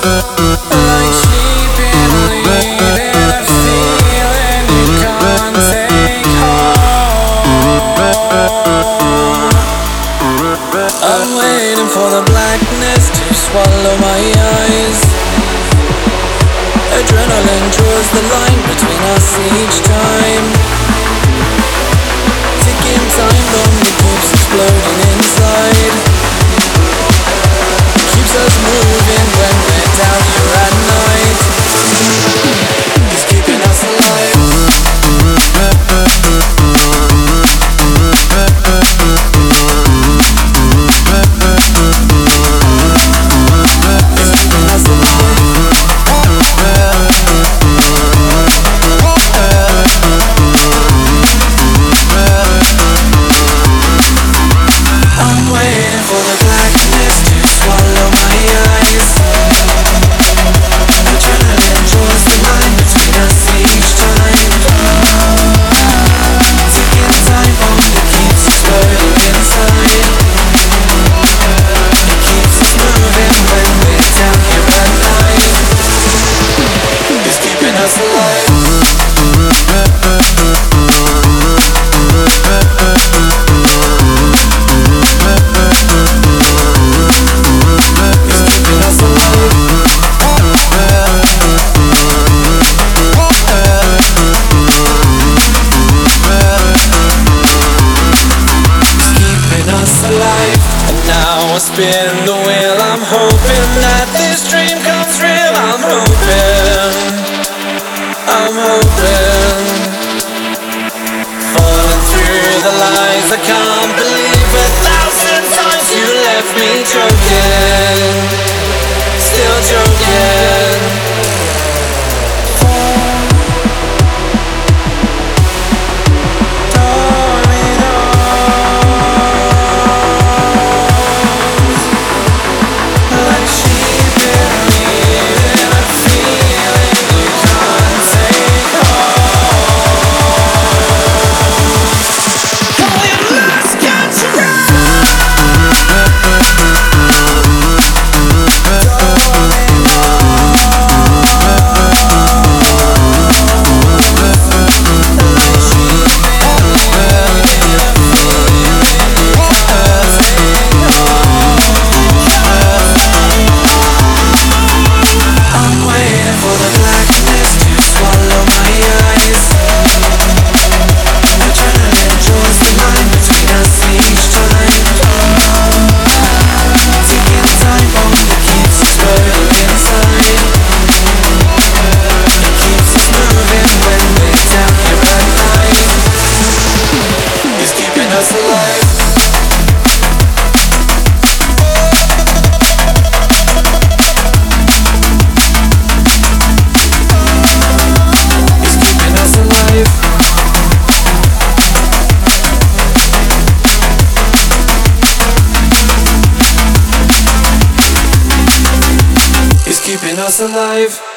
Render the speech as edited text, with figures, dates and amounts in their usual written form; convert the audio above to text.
Like sleeping, leaving a feeling you can't take home. I'm waiting for the blackness to swallow my eyes. Adrenaline draws the line between us each time. Ticking time bomb that keeps exploding inside. Keeps us moving when we're down here at night. It's keeping us alive. Spin the wheel, I'm hoping that this dream comes real. I'm hoping falling through the lies. I can't believe 1,000 times you left me joking, still joking. Keeping us alive.